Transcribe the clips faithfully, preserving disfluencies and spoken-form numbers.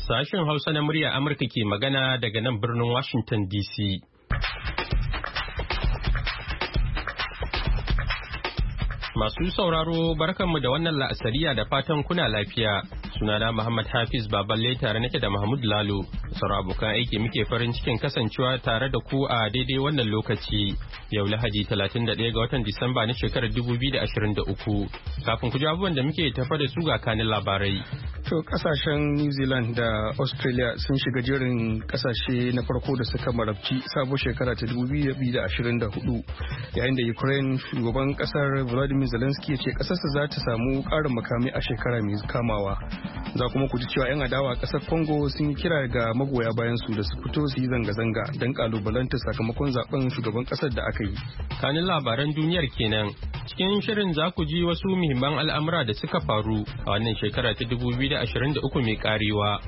Sashen Hausa na murya Amurka ke magana daga nan birnin Washington D C. Masu sauraro barkanmu da wannan la'asariya da fatan kuna lafiya. Sunana Muhammad Hafiz Baballe tare nake da Mahmud Lalo. Sauran abokan aiki muke farin cikin kasancewa tare da ku a daidai wannan lokaci. Yau Lahadi talatin da ɗaya ga watan Disamba na shekarar dubu biyu da ashirin da uku. Kafin ku ji abubuwan da muke tafa da su ga kanin labarai. To kasashen New Zealand da Australia sun shiga jerin kasashe na farko da suka marabci sabo shekara ta dubu biyu da ashirin da hudu, yayin da Ukraine shugaban kasar Volodymyr Zelensky ya ce kasarsa za ta samu karin makami a shekara mai kamawa. Za kuma ku ji cewa 'yan adawa a kasar Congo sun yi kira ga magoya bayan su da su fito su yi zanga-zanga don kalubalanta sakamakon zaben shugaban kasar da aka yi. Kanin labaran duniyar kenan. Cikin shirin za ku ji wasu muhimman al'amura da suka faru a wannan shekara ta dubu biyu da ashirin da uku mai karewa.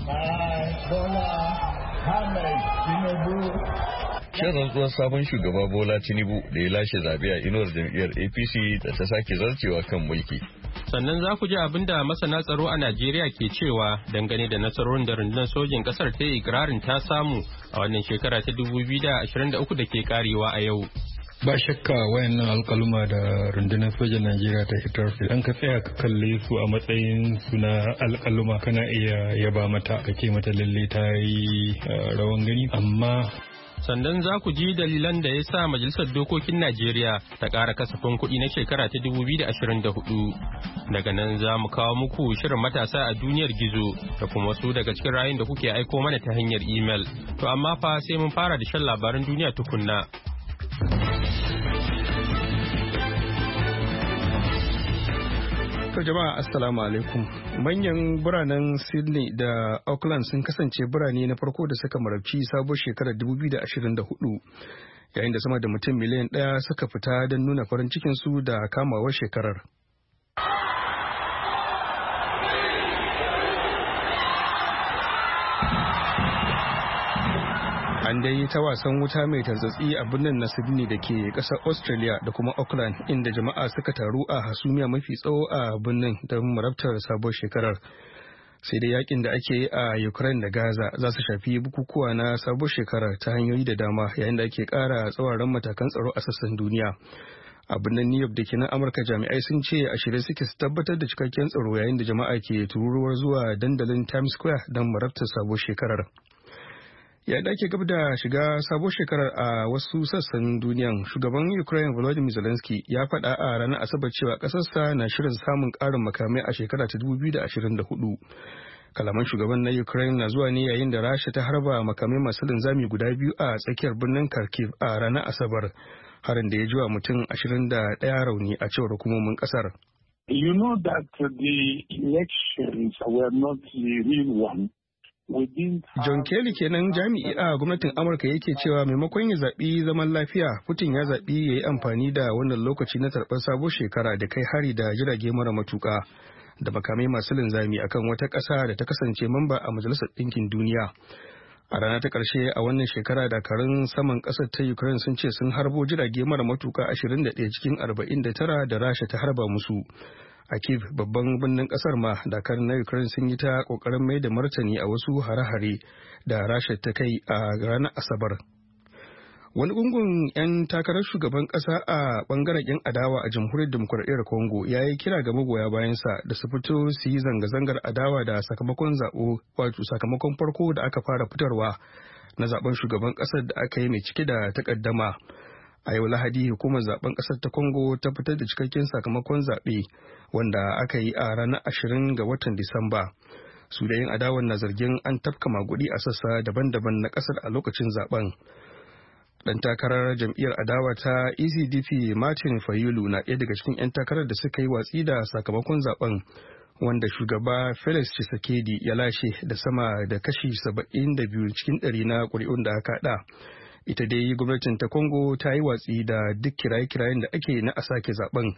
Shin rantsuwar sabon shugaba Bola Tinubu da ya lashe zaɓe a inuwar jam'iyyar A P C da ta sake zarcewa kan mulki. Sannan za ku ji abin da masana tsaro a Najeriya ke cewa dangane da nasarorin da rundunar sojin ƙasar ta yi ikirarin ta samu a wannan shekara ta dubu biyu da ashirin da uku da ke karewa a yau. Ba shakka wayannan alkaluma da rundunar sojan Najeriya ta fitar idan ka tsaya ka kalle su a matsayin su na alkaluma kana iya yaba mata ka ce mata lalle ta yi rawan gani, amma sannan za ku ji dalilan da ya sa Majalisar Dokokin Najeriya ta ƙara kasafin kuɗi na shekara ta dubu biyu da ashirin da hudu. Daga nan za mu kawo muku shirin matasa a duniyar gizo da kuma wasu daga cikin rayun da kuke aiko mana ta hanyar imel. To amma fa sai mun fara da shan labaran duniya tukunna. To jama'a assalamu alaikum. Manyan biranen Sydney da Auckland sun kasance birane na farko da suka marabci sabuwar shekarar dubu biyu da ashirin da hudu, yayin da sama da mutum miliyan ɗaya suka fita don nuna farin cikin su da kamawar shekarar. An dai ta wasan wuta mai tartsatsi a birnin na Sydney da ke ƙasar Australia da kuma Auckland, inda jama'a suka taru a hasumiya mafi tsawo a birnin don marabtar sabuwar shekarar. Sai dai yakin da ake yi a Ukraine da Gaza za su shafi bukukuwa na sabuwar shekarar ta hanyoyi da dama, yayin da ake ƙara tsauraran matakan tsaro a sassan duniya. A birnin New York da ke nan Amurka, jami'ai sun ce a shirye suke su tabbatar da cikakken tsaro yayin da jama'a ke tururuwar zuwa dandalin Times Square don marabtar sabuwar shekarar. Ya ake gab da shiga sabon shekarar a wasu sassan duniyan, shugaban Ukraine Volodymyr Zelensky ya faɗa a ranar Asabar cewa ƙasarsa na shirin samun ƙarin makamai a shekara ta dubu biyu da ashirin da hudu. Kalaman shugaban na Ukraine na zuwa ne yayin da Rasha ta harba makamai masu linzami guda biyu a tsakiyar birnin Kharkiv a ranar Asabar, harin da ya jiwa mutum ashirin da ɗaya rauni a cewar hukumomin ƙasar. You know that the elections were not the real one. John Kelly kenan jami'i a gwamnatin Amurka yake cewa maimakon ya zaɓi zaman lafiya, Putin ya zaɓi ya yi amfani da wannan lokaci na tarbar sabon shekara da kai hari da jirage mara matuƙa da makamai masu linzami akan wata ƙasa da ta kasance mamba a Majalisar Ɗinkin Duniya. A rana ta ƙarshe a wannan shekara, dakarun saman ƙasar ta Ukraine sun ce sun harbo jirage mara matuƙa ashirin da ɗaya cikin arba'in da tara da Rasha ta harba musu. A Kyiv, babban birnin kasar ma, dakarun na Ukraine sun yi ta kokarin mai da martani a wasu hare-hare da Rasha ta kai a ranar Asabar. Wani gungun 'yan takarar shugaban kasa a bangaren 'yan adawa a jamhuriyar demokuraɗiyyar Congo ya yi kira ga magoya bayansa da su fito su yi zanga-zangar adawa da sakamakon zaɓo, wato sakamakon farko da aka fara fitarwa na zaben shugaban ƙasar da aka yi mai cike da takaddama. A yau Lahadi, hukumar zaben kasar ta Congo ta fitar da cikakken sakamakon zaɓe wanda aka yi a ranar ashirin ga watan Disamba. Su da yin adawan na zargin an tafka magudi a sassa daban-daban na kasar a lokacin zaben. Dan takarar jam'iyyar adawa ta E C D P Martin Fayulu na ɗaya daga cikin 'yan takarar da suka yi watsi da sakamakon zaben, wanda shugaba Felix Tshisekedi ya lashe da sama da kashi saba'in da biyu cikin ɗari na ƙuri'un da aka haɗa. Ita dai gwamnatin ta Congo ta yi watsi da duk kiraye-kirayen da ake na a sake zaben.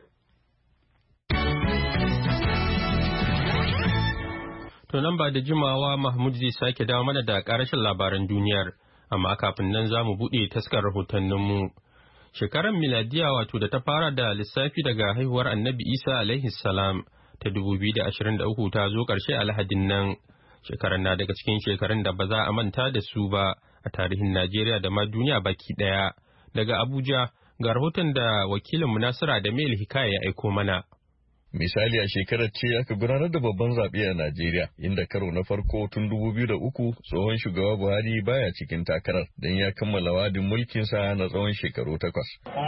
To nan ba da jimawa Mahmud zai sake dawo mana da ƙarashin labaran duniyar, amma kafin nan za mu buɗe taskar rahotanninmu. Shekarar miladiya wato da ta fara da lissafi daga haihuwar Annabi Isa alaihi salam ta dubu biyu da ashirin da uku ta zo ƙarshe a Lahadin nan. Shekarar na daga cikin shekarun da ba za a manta da su ba a tarihin Najeriya da ma duniya baki ɗaya. Daga Abuja ga rahoton da wakilinmu Nasiru Adamu Hikaya ya aiko mana. Misali a shekarar ce aka gudanar da babban zaɓe a Najeriya, inda karo na farko tun dubu biyu da uku tsohon shugaba Buhari baya cikin takarar don ya kammala wadin mulkinsa na tsawon shekaru takwas.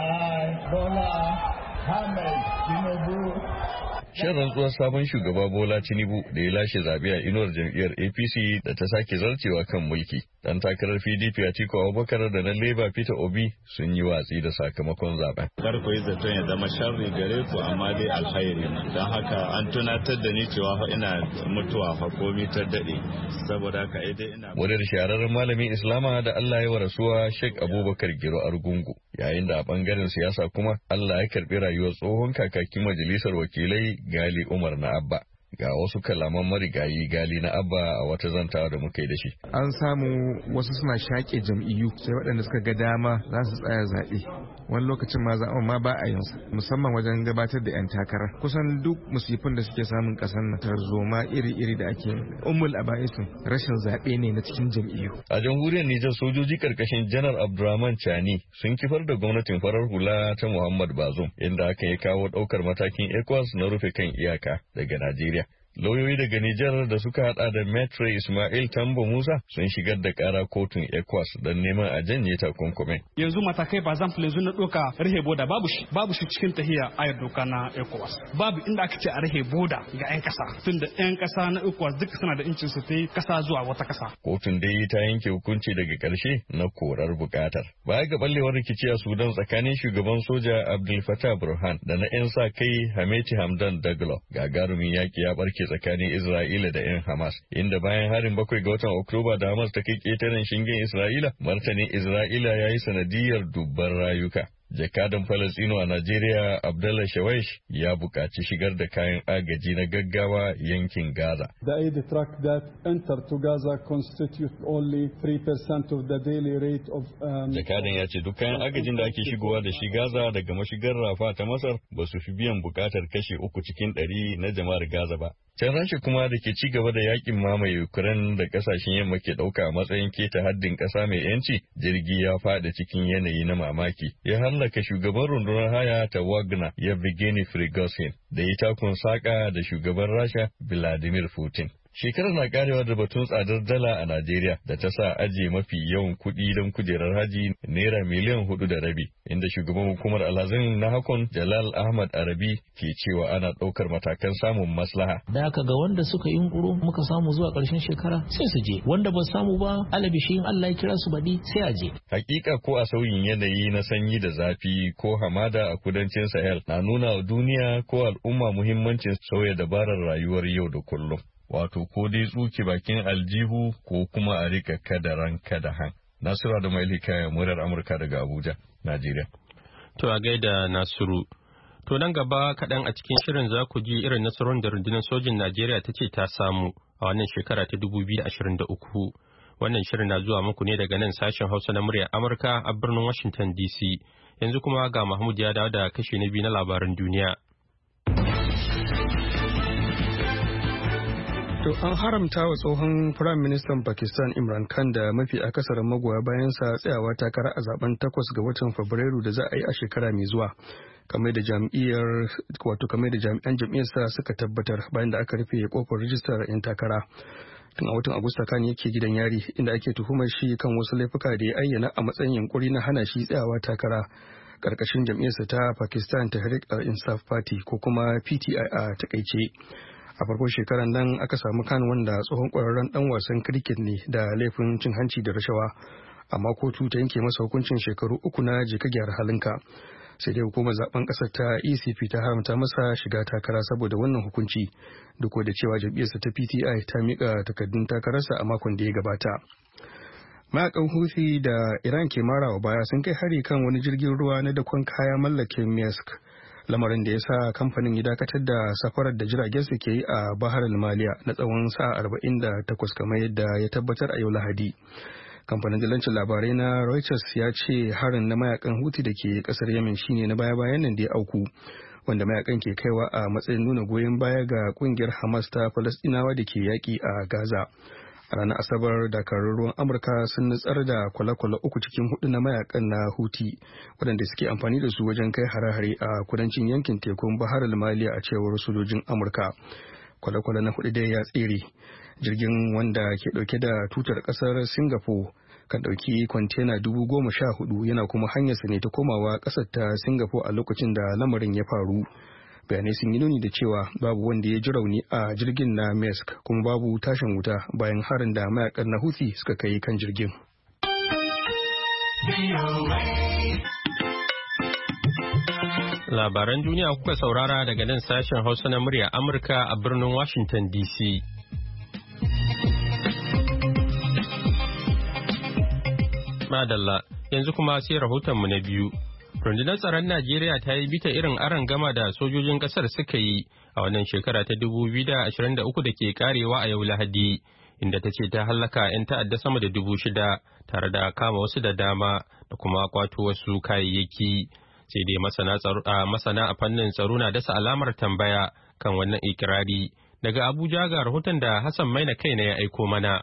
Shan rantsuwar sabon shugaba Bola Tinubu da ya lashe zaɓe a inuwar jam'iyyar A P C da ta sake zarcewa kan mulki. Dan takarar P D P Atiku Abubakar da na Labour Peter Obi sun yi watsi da sakamakon zaben. Kar ku yi zaton ya zama sharri gare ku amma dai alkhairi ne. Don haka an tunatar da ni cewa fa ina mutuwa fa komi ta daɗe. Saboda haka ai dai ina. Wadar shahararren malamin Islama da Allah ya wa rasuwa Sheikh Abubakar Giro Argungu. Yayin da a bangaren siyasa kuma Allah ya karɓi rayuwar tsohon kakakin majalisar wakilai Gali Umar na Abba. Ga wasu kalaman marigayi Gali na Abba a wata zantawa da muka yi da shi. An samu wasu suna shaƙe jam'iyyu sai waɗanda suka ga dama za su tsaya zaɓe. Wani lokacin ma zaɓen ma ba a yin musamman wajen gabatar da 'yan takara. Kusan duk musifin da suke samun ƙasar na tarzoma iri-iri da ake ummul aba'isin rashin zaɓe ne na cikin jam'iyyu. A jamhuriyar Nijar sojoji karkashin Janar Abdurrahman Chani sun kifar da gwamnatin farar hula ta Muhammad Bazoum inda aka yi kawo ɗaukar matakin ECOWAS na rufe kan iyaka daga Najeriya. Lauyoyi daga Nijar da suka hada da Maitre Ismail Tambo Musa sun shigar da kara kotun ECOWAS don neman a janye takunkumin. Yanzu matakai ba zan yanzu na doka rahe boda babu shi babu shi cikin tahiya ayar doka na ECOWAS. Babu inda aka ce a rahe boda ga 'yan kasa tunda 'yan kasa na ECOWAS duka suna da incin su ta yi kasa zuwa wata kasa. Kotun dai ta yanke hukunci daga karshe na korar bukatar. Baya ga ballewar rikici a Sudan tsakanin shugaban soja Abdul Fattah Burhan da na 'yan sa kai Hameti Hamdan Daglo gagarumin yaki ya barke tsakanin Isra'ila da 'yan Hamas, inda bayan harin bakwai ga watan Oktoba da Hamas ta kai ƙetaren shingen Isra'ila, martanin Isra'ila ya yi sanadiyar dubban rayuka. Jakadan Falasɗinu a Najeriya Abdullah Shawaish ya buƙaci shigar da kayan agaji na gaggawa yankin Gaza. The aid truck that entered to Gaza constitute only three percent of the daily rate of um, Jakadan ya ce duk kayan agajin da ake shigowa da shi Gaza daga mashigar Rafa ta Masar ba su fi biyan buƙatar kashe uku cikin ɗari na jama'ar Gaza ba. Can Rasha kuma da ke ci gaba da yakin mamaye Ukraine da kasashen yamma ke ɗauka a matsayin keta haddin ƙasa mai yanci, jirgi ya faɗi cikin yanayi na mamaki. Ya hallaka shugaban rundunar haya ta Wagner Yevgeny Prigozhin da ya takun saƙa da shugaban Rasha Vladimir Putin. Shekarar na karewa da batun tsadar dala a Najeriya da ta sa ajiye mafi yawan kuɗi don kujerar haji naira miliyan hudu da rabi, inda shugaban hukumar alhazin na hakon Jalal Ahmad Arabi ke cewa ana ɗaukar matakan samun maslaha. Da aka ga wanda suka yi yunkuru muka samu zuwa ƙarshen shekara sai su je, wanda ba samu ba alabishi in Allah ya kira su baɗi sai a je. Hakika ko a sauyin yanayi na sanyi da zafi ko hamada a kudancin Sahel na nuna wa duniya ko al'umma muhimmancin sauya dabarar rayuwar yau da kullum. Wato ko dai tsuke bakin aljihu ko kuma a rika kada ran kada han. Nasiru da Maili Kaya, murar Amurka daga Abuja, Najeriya. To a gaida Nasiru. To nan gaba kaɗan a cikin shirin za ku ji irin nasarorin da rundunar sojin Najeriya ta ce ta samu a wannan shekara ta dubu biyu da ashirin da uku. Wannan shirin na zuwa muku ne daga nan sashen Hausa na muryar Amurka a birnin Washington D C. Yanzu kuma ga Mahmud ya dawo da kashi na biyu na labaran duniya. To an haramta wa tsohon Firayim Ministan Pakistan Imran Khan da mafi akasarin magoya bayansa tsayawa takara a zaben takwas ga watan Fabrairu da za a yi a shekara mai zuwa. Kamar da jam'iyyar wato kamar da jami'an jam'iyyarsa suka tabbatar bayan da aka rufe kofar rijistar 'yan takara. Tun a watan Agusta Khan yake gidan yari inda ake tuhumar shi kan wasu laifuka da ya ayyana a matsayin yunkuri na hana shi tsayawa takara karkashin jam'iyyarsa ta Pakistan Tehreek al-Insaf Party ko kuma P T I a takaice. A farkon shekarar nan aka samu Khan wanda tsohon ƙwararren ɗan wasan cricket ne da laifin cin hanci da rashawa, amma kotu ta yanke masa hukuncin shekaru uku na jeka gyara halinka. Sai dai hukumar zaben ƙasar ta E C P ta haramta masa shiga takara saboda wannan hukunci, duk da cewa jam'iyyarsa ta P T I ta miƙa takardun takararsa a makon da ya gabata. Mayakan Houthi da Iran ke marawa baya sun kai hari kan wani jirgin ruwa na dakon kaya mallakin Maersk, lamarin da ya sa kamfanin ya dakatar da safarar da jiragen su ke yi a Bahar Maliya na tsawon sa'a arba'in da takwas kamar yadda ya tabbatar a yau Lahadi. Kamfanin dalancin labarai na Reuters ya ce harin na mayakan Houthi da ke kasar Yemen shine na baya-bayan nan da ya auku wanda mayakan ke kaiwa a matsayin nuna goyon baya ga kungiyar Hamas ta Falastinawa da ke yaƙi a Gaza. A ranar Asabar, dakarun ruwan Amurka sun nutsar da kwale-kwale uku cikin hudu na mayakan na Houthi waɗanda suke amfani da su wajen kai hare-hare a kudancin yankin tekun Bahar Maliya a cewar sojojin Amurka. Kwale-kwale na hudu dai ya tsere. Jirgin wanda ke ɗauke da tutar ƙasar Singapore kan ɗauki kwantena dubu goma sha hudu yana kuma hanyarsa ne ta komawa ƙasar ta Singapore a lokacin da lamarin ya faru. Bayanai sun yi nuni da cewa babu wanda ya ji rauni a jirgin na Maersk kuma babu tashin wuta bayan harin da mayakan na Houthi suka kai kan jirgin. Labaran duniya kuka saurara daga nan sashen Hausa na murya Amurka a birnin Washington D C. Madalla, yanzu kuma sai rahotonmu na biyu. Rundunar tsaron Najeriya ta yi bita irin aron gama da sojojin kasar suka yi a wannan shekara ta dubu biyu da ashirin da uku da ke karewa a yau Lahadi, inda ta ce ta hallaka 'yan ta'adda sama da dubu shida tare da kama wasu da dama da kuma kwato wasu kayayyaki. Sai dai masana a fannin tsaro na dasa alamar tambaya kan wannan ikirari. Daga Abuja ga rahoton da Hassan Maina kaina ya aiko mana.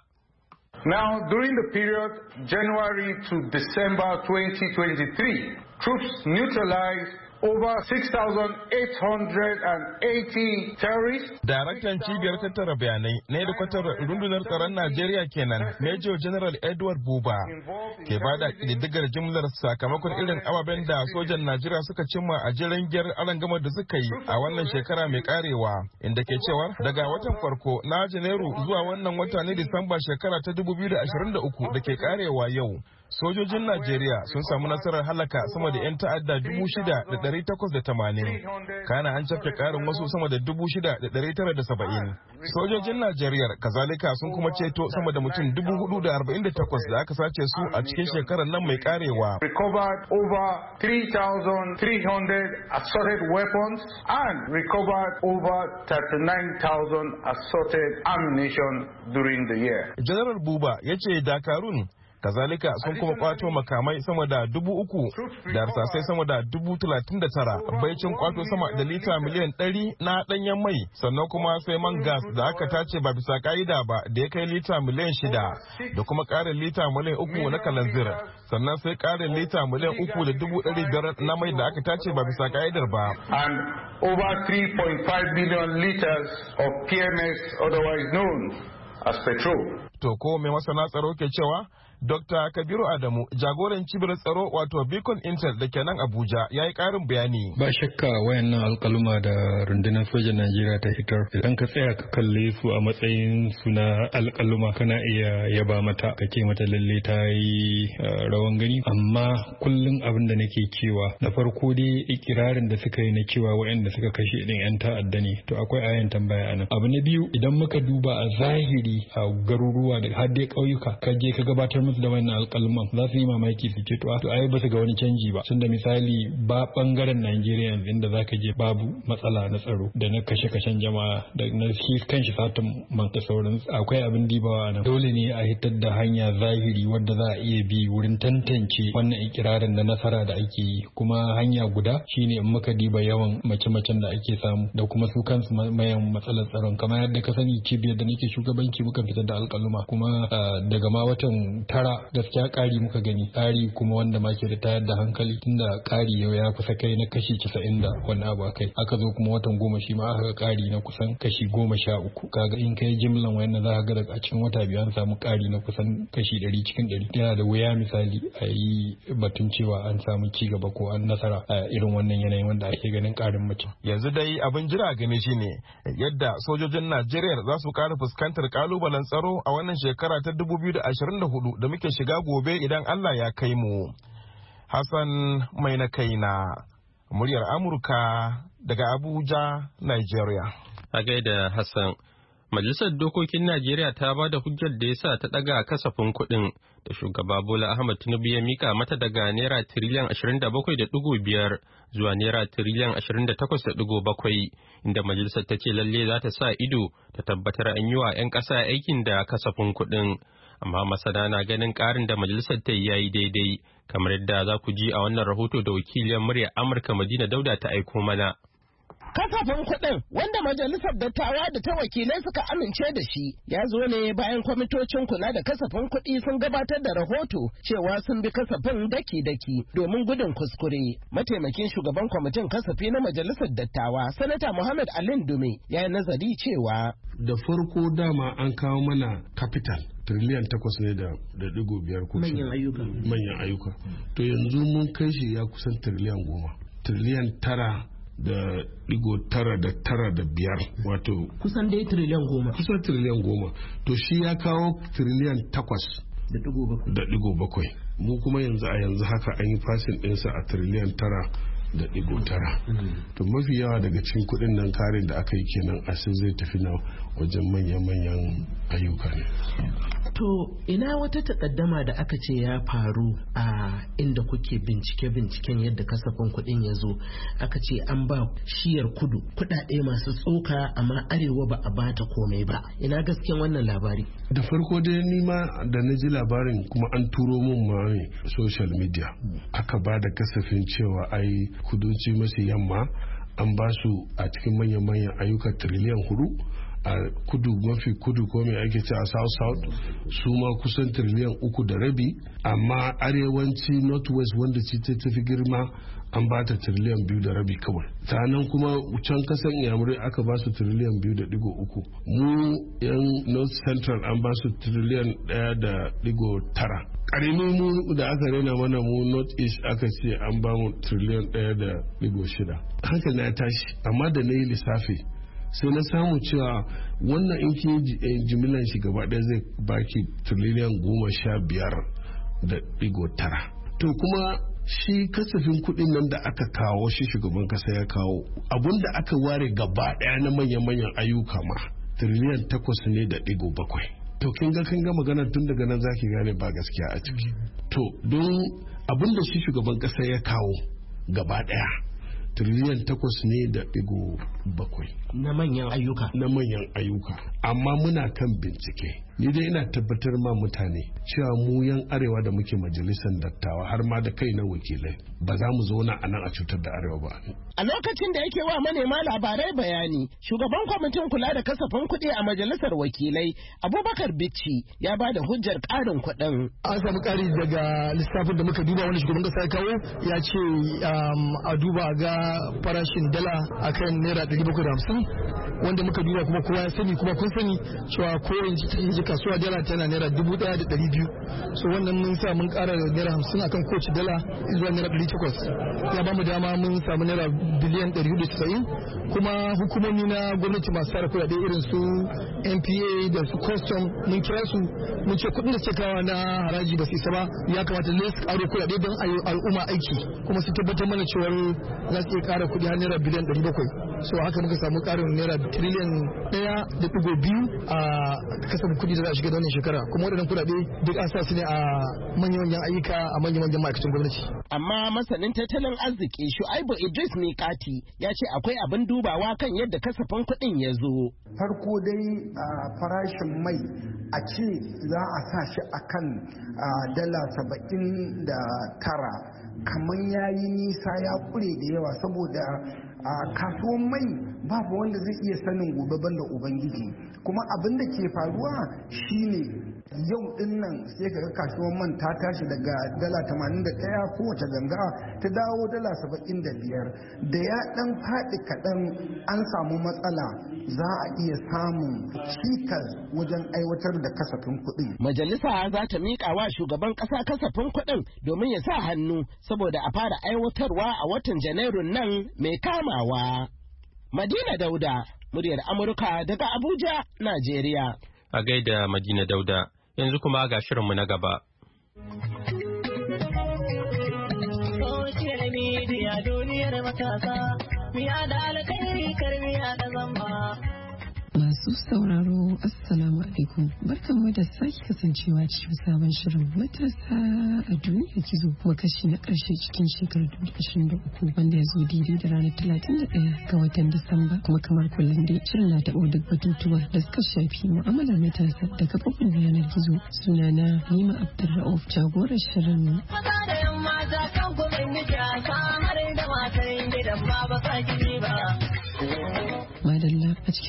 Now, during the period January to December twenty twenty-three, troops neutralized over six thousand eight hundred eighty terrorists. Daraktan cibiyar tattara bayanai na hedikwatar rundunar tsaron Najeriya kenan, Major General Edward Buba, ke bada ƙididdigar jimlar sakamakon irin ababen da sojan Najeriya suka cimma a jirangiyar arangamar da suka yi a wannan shekara mai karewa, inda ke cewa daga watan farko na Janairu zuwa wannan wata ne Disamba shekara ta dubu biyu da ashirin da uku da ke karewa yau. Sojojin Najeriya sun samu nasarar halaka sama da 'yan ta'adda dubu shida da ɗari takwas da tamanin. Kana an cafke ƙarin wasu sama da dubu shida da ɗari tara da saba'in. Sojojin Najeriya kazalika sun kuma ceto sama da mutum dubu hudu da arba'in da takwas da aka sace su a cikin shekarar nan mai karewa. Recovered over three thousand three hundred assorted weapons and recovered over thirty-nine thousand assorted ammunition during the year. General Buba ya ce Dakarun kazalika sun kuma kwato makamai sama da dubu uku da harsasai sama da dubu talatin da tara, baicin kwato sama da lita miliyan ɗari na ɗanyen mai, sannan kuma sai man gas da aka tace ba bisa ka'ida ba da ya kai lita miliyan shida, da kuma ƙarin lita miliyan uku na kalanzir, sannan sai ƙarin lita miliyan uku da dubu ɗari biyar na mai da aka tace ba bisa ka'idar ba. And over three point five billion liters of P M S, otherwise known as petrol. To ko mai masana tsaro ke cewa? Dokta Kabiru Adamu, jagoran cibiyar tsaro wato Beacon Intel da ke nan Abuja, ya yi ƙarin bayani. Ba shakka wayannan alkaluma da rundunar sojan Najeriya ta hitar, idan ka tsaya ka kalle su a matsayin su na alkaluma kana iya yaba mata, kake mata lalle ta yi rawan gani. Amma kullum abin da nake cewa, na farko dai ikirarin da suka yi na cewa wayanda suka kashe din 'yan ta'adda ne, to akwai ayan tambaya anan. Abu na biyu, idan muka duba a zahiri a garuruwa da har dai ƙauyuka, ka je ka gabatar da wannan alƙalman za su yi mamaki su ce to ai ba su ga wani canji ba, tunda misali ba bangaren Najeriya yanzu inda zaka je babu matsala na tsaro da na kashe-kashen jama'a da na shi kanshi satan man da sauran akwai abin dibawa nan. Dole ne a hitar da hanya zahiri wadda za a iya bi wurin tantance wannan ikirarin da nasara da ake yi, kuma hanya guda shine in muka diba yawan mace-macen da ake samu da kuma su kansu mayan matsalar tsaron. Kamar yadda ka sani cibiyar da nake shugabanci muka fitar da alƙaluma kuma daga ma watan tara gaskiya ƙari muka gani, ƙari kuma wanda ma ke da tayar da hankali, tunda ƙari yau ya kusa kai na kashi casa'in da wani abu a kai, aka zo kuma watan goma shi ma aka ga ƙari na kusan kashi goma sha uku. Kaga in kai jimlan wayannan za ka ga daga cikin wata biyu an samu ƙari na kusan kashi ɗari cikin ɗari. Yana da wuya misali a yi batun cewa an samu ci gaba ko an nasara a irin wannan yanayin wanda ake ganin ƙarin mutum. Yanzu dai abin jira gani shine yadda sojojin Najeriya za su ƙara fuskantar ƙalubalen tsaro a wannan shekara ta dubu biyu da ashirin da hudu da muke shiga gobe idan Allah ya kai mu. Hassan mai na kaina, muryar Amurka daga Abuja, Nigeria. A gaida Hassan, Majalisar Dokokin Najeriya ta ba da hujjar da ya sa ta ɗaga kasafin kuɗin da shugaba Bola Ahmed Tinubu ya mika mata daga Naira tiriliyan ashirin da bakwai da ɗigo biyar zuwa Naira tiriliyan ashirin da takwas da ɗigo bakwai, inda majalisar ta ce lalle za ta sa ido ta tabbatar an yi wa 'yan ƙasa aikin da kasafin kuɗin. Amma masana na ganin ƙarin da majalisar ta yi yayi daidai, kamar yadda za ku ji a wannan rahoto da wakiliyar murya Amurka Madina Dauda ta aiko mana. Kasafin kuɗin wanda majalisar dattawa da ta wakilai suka amince da shi ya zo ne bayan kwamitocin kula da kasafin kuɗi sun gabatar da rahoto cewa sun bi kasafin daki-daki domin gudun kuskure. Mataimakin shugaban kwamitin kasafi na majalisar dattawa, Sanata Muhammad Alin Dume, ya yi nazari cewa da farko dama an kawo mana capital triliyan takwas ne da digo biyar ko manyan ayyuka. Manyan ayyuka. To yanzu mun kai shi ya kusan triliyan goma. Triliyan tara da digo tara da tara da biyar wato kusan dai triliyan goma. Kusan triliyan goma. To shi ya kawo triliyan takwas da digo bakwai. Da digo bakwai. Mu kuma yanzu a yanzu haka an yi fasin ɗinsa a triliyan tara da digo tara. To mafi yawa daga cikin kuɗin nan karin da aka yi kenan a sai zai tafi na wajen manyan-manyan ayyuka ne. To ina wata takaddama da aka ce ya faru a inda kuke bincike-binciken yadda kasafin kuɗin ya zo, aka ce an ba shiyar kudu kuɗaɗe masu tsoka amma arewa ba a bata komai ba. Ina gasken wannan labari? Da farko dai ni ma da na ji labarin kuma an turo mun ma ne social media aka ba da kasafin cewa ai kudanci masu yamma an ba su a cikin manyan-manyan ayyuka triliyan hudu, a kudu mafi kudu ko mai ake ce a south south su ma kusan triliyan uku da rabi, amma arewanci northwest wanda ce ta tafi girma an ba ta triliyan biyu da rabi kawai. Sannan kuma can kasan iyamurai aka ba su triliyan biyu da digo uku, mu yan north central an ba su triliyan daya da digo tara. Ƙarami mu da aka rena mana mu north east aka ce an ba mu triliyan daya da digo shida. Hankali na tashi, amma da na yi lissafi sai na samu cewa wannan in ki jimilan shi gaba ɗaya zai baki triliyan goma sha biyar da digo tara. To kuma shi kasafin kuɗin nan da aka kawo shi shugaban kasa ya kawo abun da aka ware gaba ɗaya na manyan-manyan ayyuka ma triliyan takwas ne da digo bakwai. To kin ga kin ga magana tun daga nan zaki gane ba gaskiya a ciki. To don abun da shi shugaban kasa ya kawo gaba ɗaya triliyan takwas ne da digo bakwai na manyan ayyuka na manyan ayyuka amma muna kan bincike. Ni dai ina tabbatar ma mutane cewa mu yan arewa da muke majalisar dattawa har ma da kai na wakilai ba za mu zauna a nan a cutar da arewa ba. A lokacin da yake wa manema labarai bayani, shugaban kwamitin kula da kasafin kuɗi a majalisar wakilai Abubakar Bichi ya ba da hujjar ƙarin kuɗin. An samu ƙari daga lissafin da muka duba wani shugaban kasa ya kawo ya ce a duba ga farashin dala akan naira ɗari bakwai da hamsin wanda muka duba kuma kowa ya sani kuma kun sani cewa ko yanzu kasuwa dala tana naira dubu ɗaya da ɗari biyu, so wannan mun sa mun ƙara naira hamsin akan kowace dala zuwa naira ɗari takwas, ya ba mu dama mun samu naira biliyan ɗari hudu da casa'in. Kuma hukumomi na gwamnati masu tsara kuɗaɗe irin su N P A da su custom mun kira su mun ce kuɗin da suke kawo na haraji ba su isa ba, ya kamata ne su ƙaro kuɗaɗe don al'umma aiki, kuma su tabbatar mana cewar za su iya ƙara kuɗi har naira biliyan ɗari bakwai. So haka muka samu ƙarin naira tiriliyan ɗaya da ɗigo biyu a kasafin kuɗi da za a shiga da wannan shekara, kuma waɗannan kuɗaɗe duk an sa su ne a manyan ayyuka a manyan ma'aikatan gwamnati. Amma masanin tattalin arziki Shu'aibu Idris Mikati ya ce akwai abin dubawa kan yadda kasafin kuɗin ya zo. Farko dai a farashin mai a ce za a sa shi akan dala saba'in da tara kamar ya yi nisa ya kure da yawa, saboda a kasuwan mai babu wanda zai iya sanin gobe banda ubangiji. Kuma abin da ke faruwa shine yau din nan sai kaga kasuwan man ta tashi daga dala tamanin da ɗaya kowace ganga ta dawo dala saba'in da biyar, da ya dan faɗi kaɗan an samu matsala za a iya samun cikas wajen aiwatar da kasafin kuɗi. Majalisa za ta miƙa wa shugaban ƙasa kasafin kuɗin domin ya sa hannu saboda a fara aiwatarwa a watan Janairun nan mai kamawa. Madina Dauda, muryar Amurka daga Abuja, Najeriya. A gaida Madina Dauda, yanzu kuma ga shirinmu na gaba. Social media duniyar matasa, miya da alkhairi karmiya da zamba. Masu sauraro Assalamu alaikum, barkanmu da sake kasancewa cikin sabon shirin matasa a duniya gizo, kuma kashi na ƙarshe cikin shekarar dubu ashirin da uku wanda ya zo daidai da ranar talatin da ɗaya ga watan Disamba. Kuma kamar kullum dai shirin na taɓo duk batutuwa da suka shafi mu'amalar matasa da kafofin yanar gizo. Sunana Nima Abdulrauf, jagorar shirin. Maza da yamma ta kan kuma miki a har da matan gidan ba ba ba.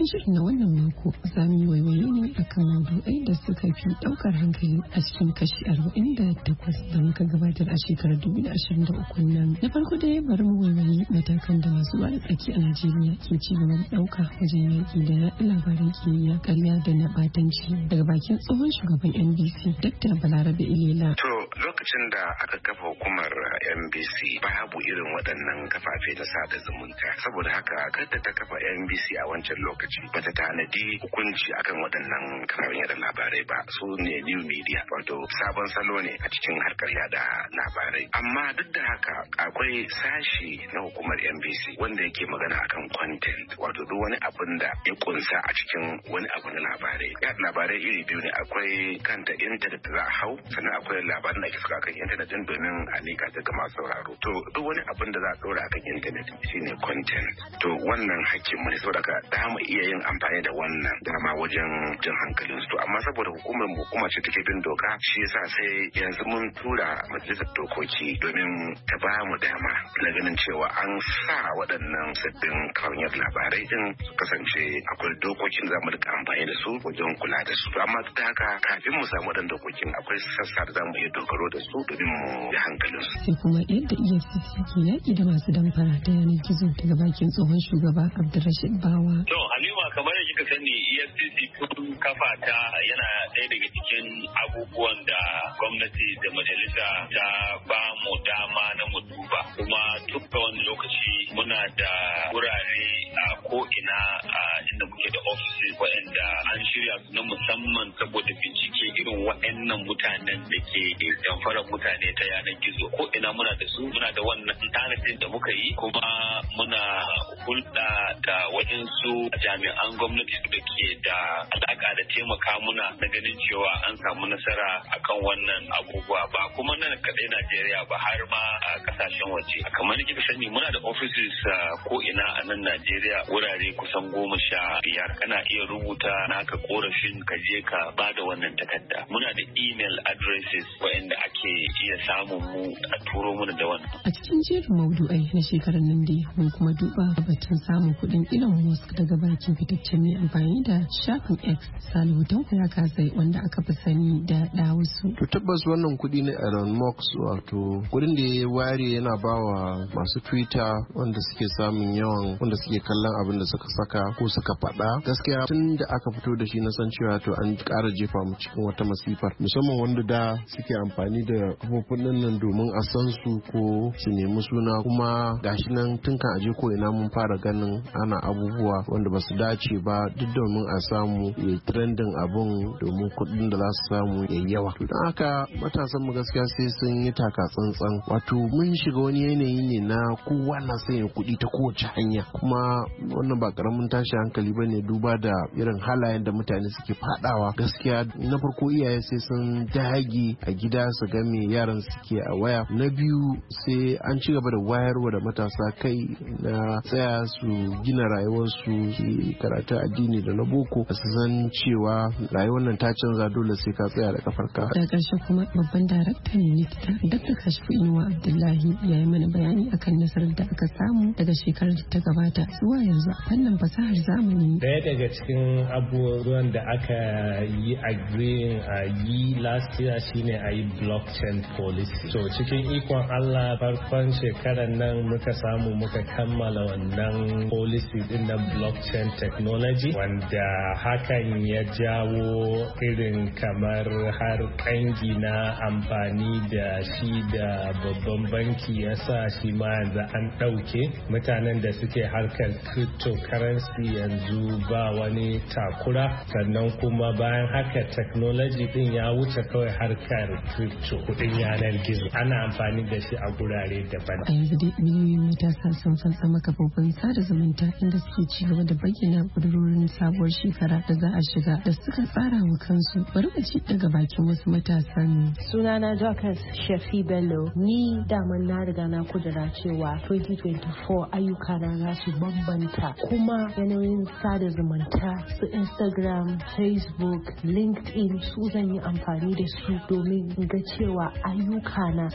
cikin shirin na wannan mako za mu yi waiwaye ne akan maudu'ai da suka fi ɗaukar hankali a cikin kashi arba'in da takwas da muka gabatar a shekarar dubu da ashirin da uku nan. Na farko dai bari mu waiwaye matakan da masu ruwa da tsaki a Najeriya ke ci gaba da ɗauka wajen yaƙi da yaɗa labaran kiyayya, ƙarya da na ɓatanci daga bakin tsohon shugaban N B C Dakta Balarabe Ilela. To lokacin da aka kafa hukumar N B C babu irin waɗannan kafafe na sada zumunta, saboda haka kada ta kafa N B C a wancan lokaci bata tanadi hukunci akan waɗannan kafafen yada labarai ba. Su ne new media, wato sabon salo ne a cikin harkar yada labarai. Amma duk da haka akwai sashi na hukumar N B C wanda yake magana akan content, wato duk wani abin da ya kunsa a cikin wani abu na labarai. Yada labarai iri biyu ne, akwai kanta intanet za a hau, sannan akwai labarin da ake saka kan intanet din domin a nika ta ga masu sauraro. To duk wani abin da za a ɗora akan intanet shine content. To wannan hakkin mu ne, saboda ka da mu iya yin amfani da wannan dama wajen jin hankalin su. Amma saboda hukumar mu hukuma ce take bin doka, shi yasa sai yanzu mun tura majalisar dokoki domin ta ba mu dama na ganin cewa an sa waɗannan sabbin kawanyar labarai din su kasance akwai dokokin za mu rika amfani da su wajen kula da su. Amma duk da haka kafin mu samu waɗannan dokokin akwai sassa da za mu iya dogaro da su domin mu yi hankalin su. Sai kuma yadda E F C C ke yaƙi da masu damfara ta yanar gizo daga bakin tsohon shugaba Abdulrashid Bawa. To Halima, kamar yadda kika sani E F C C tun kafa ta yana ɗaya daga cikin abubuwan da gwamnati da majalisa ta ba mu dama na mu duba, kuma duk da wani lokaci muna da wurare a ko'ina a inda muke da offices waɗanda an shirya su na musamman saboda bincike irin waɗannan mutanen da ke damfarar mutane ta yanar gizo. Ko ina muna da su, muna da wannan tanadin da muka yi, kuma muna hulɗa da waɗansu jami'an gwamnati da ke da alaƙa da taimaka muna na ganin cewa an samu nasara akan wannan abubuwa, ba kuma nan kaɗai Najeriya ba har ma a ƙasashen waje. Kamar kika sani muna da offices ko ina a nan Najeriya wurare kusan goma sha biyar. Kana iya rubuta naka korafin ka je ka ba da wannan takarda. Muna da email addresses waɗanda ake iya samun mu a turo mana da wannan. A cikin jerin maudu'ai na shekarar nan dai mun kuma duba batun samun kuɗin Elon Musk daga bakin fitaccen mai amfani da shafin X Salihu Tanko ya kasai wanda aka fi sani da Dawusu. To tabbas wannan kuɗi ne Elon Musk, wato kuɗin da ya ware yana bawa masu Twitter wanda suke samun yawan wanda suke kallon abin da suka saka ko suka faɗa. Gaskiya tun da aka fito da shi na san cewa to an ƙara jefa mu cikin wata masifar, musamman wanda da suke amfani da kafofin nan domin a san su ko su nemi suna, kuma gashi nan tun kan aje ko ina mun fara ganin ana abubuwa wanda ba su dace ba duk domin a samu ya trending abun domin kuɗin da za su samu ya yawa. To don haka matasan mu gaskiya sai sun yi taka tsantsan, wato mun shiga wani yanayi ne na kowa na sanya kuɗi ta kowace hanya, kuma wannan ba karamin tashi hankali bane duba da irin halayen da mutane suke fadawa. Gaskiya na farko iyaye sai sun dage a gida su ga me yaran suke a waya, na biyu sai an ci gaba da wayarwa da matasa kai na tsaya su gina rayuwarsu ke karatu addini da na boko, su san cewa rayuwar nan ta canza, dole sai ka tsaya da kafarka. Da ƙarshe kuma babban daraktan NITTA Dakta Kashfu Inuwa Abdullahi ya yi mana bayani akan nasarar da aka samu daga shekarar da ta gabata zuwa yanzu a fannin fasahar zamani. Daya daga cikin abubuwan da aka yi agreeing a yi last year shine a yi blockchain policy. So cikin ikon Allah farkon shekarar nan muka samu muka kammala wannan policy din na blockchain technology, wanda hakan ya jawo irin kamar har kangi na amfani da shi da babban banki ya sa shi ma yanzu an ɗauke. Mutanen da suke harkar cryptocurrency yanzu ba wani takura, sannan kuma bayan haka technology din ya wuce kawai harkar crypto kudin yanar gizo, ana amfani da shi a gurare daban. A yanzu dai miliyoyin matasa sun fantsama kafofin sada zumunta inda suke ci gaba da bayyana kudurorin sabuwar shekara da za a shiga da suka tsara wa kansu. Bari mu ci daga bakin wasu matasan. Sunana Dorcas Shafi Bello. Ni daman na riga na kudura cewa twenty twenty-four ayyuka na za su bambanta, kuma yanayin sada zumunta su Instagram, Facebook, LinkedIn su zan yi amfani da su domin ga cewa ayyuka na sun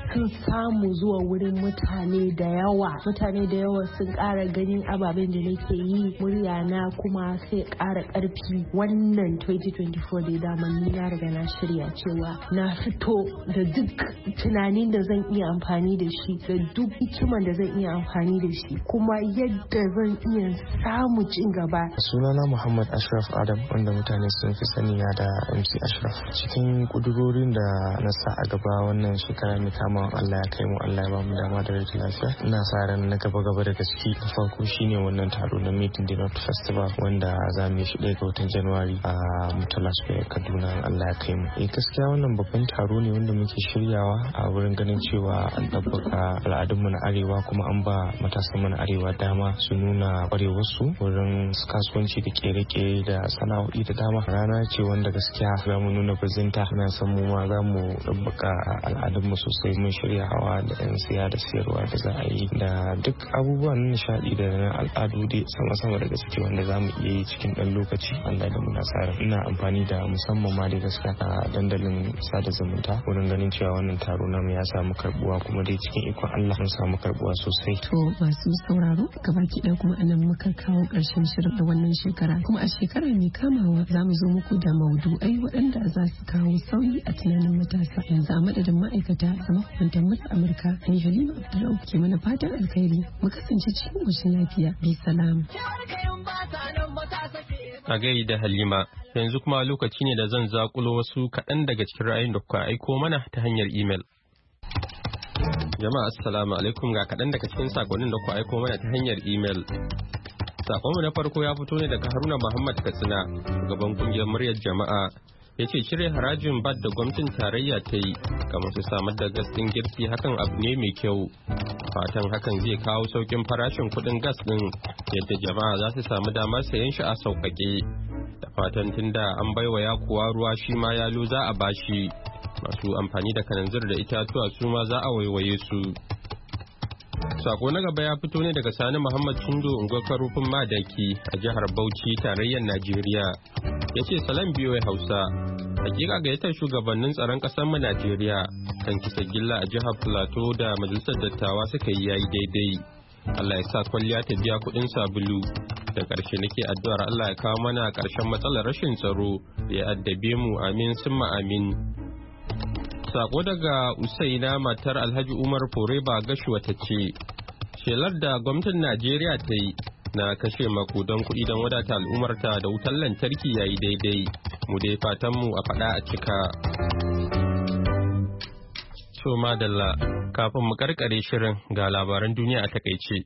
samu zuwa wurin mutane da yawa mutane da yawa sun ƙara ganin ababen da nake yi murya na kuma sai ƙara ƙarfi. Wannan twenty twenty-four da dama ni na riga na shirya cewa na fito da duk tunanin da zan iya amfani da shi da duk hikiman da zan iya amfani da shi kuma yadda zan iya samu cin gaba. Sunana Muhammad Ashraf Adam wanda mutane sun fi sani da M C Ashraf. Cikin kudurorin da na sa a gaba wannan shekara mai kama Allah ya kai mu Allah ya ba mu dama da rage lafiya. Ina sa ran na gaba gaba daga ciki da farko shine wannan taro na Meet the North Festival wanda za mu yi shi ɗaya ga watan January a Murtala Square Kaduna Allah ya kai mu. Eh gaskiya wannan babban taro ne wanda muke shiryawa a wurin ganin cewa an tabbaka al'adunmu na arewa kuma an ba matasan mu na arewa dama su nuna kwarewarsu wurin kasuwanci da kere-kere da sana'o'i da dama. Rana ce wanda gaskiya za mu nuna bazinta na san mu ma za mu tabbaka al'adunmu sosai. Mun shirya hawa da yan siya da siyarwa da za a yi da duk abubuwan nishaɗi da na al'adu dai sama-sama da gaske wanda za mu iya yi cikin ɗan lokaci Allah da muna sa ina amfani da musamman ma dai gaskiya a dandalin sada zumunta wurin ganin cewa wannan taro namu ya samu karbuwa kuma dai cikin ikon Allah mun samu karbuwa sosai. To masu sauraro gabaki ɗaya kuma anan muka kawo ƙarshen shirin da wannan shekara kuma a shekara mai kamawa za mu zo muku da maudu'ai waɗanda za su kawo sauyi a tunanin matasa. Yanzu a madadin ma'aikata da mahukuntan mutu Amurka ni Halima Abdullahi ke mana fatan alkhairi mu kasance cikin ƙoshin lafiya bi salam. A gai da Halima yanzu kuma lokaci ne da zan zakulo wasu kaɗan daga cikin ra'ayin da kuka aiko mana ta hanyar imel. Jama'a assalamu alaikum ga kaɗan daga cikin sakonnin da kuka aiko mana ta hanyar imel. Sakonmu na farko ya fito ne daga Haruna Muhammad Katsina, shugaban kungiyar muryar jama'a. Ya ce cire harajin bad da gwamnatin tarayya ta yi ga masu samar da gas ɗin girki hakan abu ne mai kyau. Fatan hakan zai kawo sauƙin farashin kuɗin gas ɗin yadda jama'a za su samu damar sayan shi a sauƙaƙe. Da fatan tunda an baiwa yakuwa ruwa shi ma yalo za a bashi. Masu amfani da kananzir da itatuwa su ma za a waiwaye su. Sako na gaba ya fito ne daga Sani Muhammad Chindo Ungwakar Rufin Madaki a jihar Bauchi tarayyar Najeriya. Ya ce salam biyoyi Hausa. Hakika gayyatar shugabannin tsaron ƙasar mu Najeriya kan kisa gilla a jihar Plateau da majalisar dattawa suka yi yayi daidai. Allah ya sa kwalliya ta biya kuɗin sabulu. Da ƙarshe nake addu'ar Allah ya kawo mana ƙarshen matsalar rashin tsaro da ya addabe mu amin summa amin. Sako daga Usaina matar Alhaji Umar Foreba Gashuwa ta ce, shelar da gwamnatin Najeriya ta yi na kashe makudan kuɗi don wadata al'ummarta da wutar lantarki yayi daidai, mu dai fatanmu a faɗa a cika. So madalla, kafin mu karkare shirin ga labaran duniya a takaice.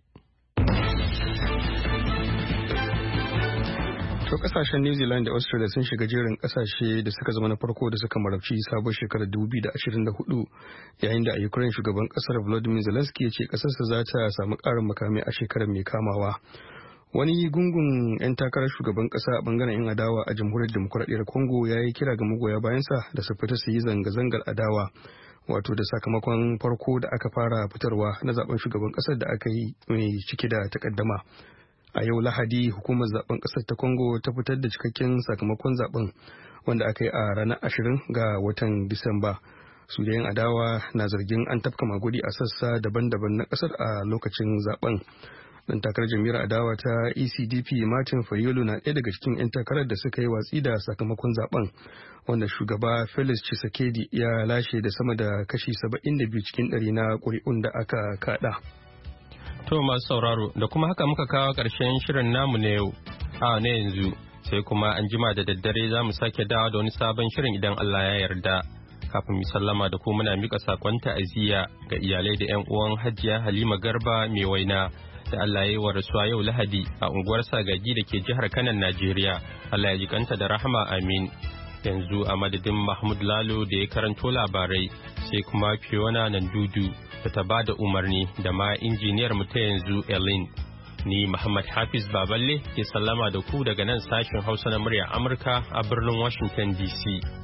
To kasashen New Zealand da Australia sun shiga jerin kasashe da suka zama na farko da suka marabci sabon shekarar dubu biyu da ashirin da hudu yayin da a Ukraine shugaban kasar Volodymyr Zelensky ya ce kasarsa za ta samu karin makamai a shekarar mai kamawa. Wani gungun 'yan takarar shugaban kasa a bangaren 'yan adawa a jamhuriyar demokuraɗiyyar Congo ya yi kira ga magoya bayansa da su fita su yi zanga-zangar adawa wato da sakamakon farko da aka fara fitarwa na zaben shugaban kasar da aka yi mai cike da takaddama. A yau Lahadi hukumar zaben kasar ta Congo ta fitar da cikakken sakamakon zaben wanda aka yi a ranar ashirin ga watan Disamba. Su da yin adawa na zargin an tafka magudi a sassa daban-daban na kasar a lokacin zaben. Dan takarar jami'ar adawa ta E C D P Martin Fayulu na ɗaya daga cikin 'yan takarar da suka yi watsi da sakamakon zaben wanda shugaba Felix Tshisekedi ya lashe da sama da kashi saba'in da biyu cikin ɗari na ƙuri'un da aka kaɗa. To masu sauraro da kuma haka muka kawo ƙarshen shirin namu na yau a na yanzu sai kuma an jima da daddare za mu sake dawo da wani sabon shirin idan Allah ya yarda. Kafin mu sallama da ku muna mika sakon ta'aziyya ga iyalai da 'yan uwan Hajiya Halima Garba mai waina da Allah ya yi wa rasuwa yau Lahadi a unguwar Sagagi da ke jihar Kanan Najeriya. Allah ya ji kanta da rahama amin. Yanzu a madadin Mahmud Lalo da ya karanto labarai sai kuma Fiona Nandudu da ta ba da umarni da ma injiniyar mu ta yanzu Elin. Ni Muhammad Hafiz Baballe ke sallama da ku daga nan sashen Hausa na murya Amurka a birnin Washington D C.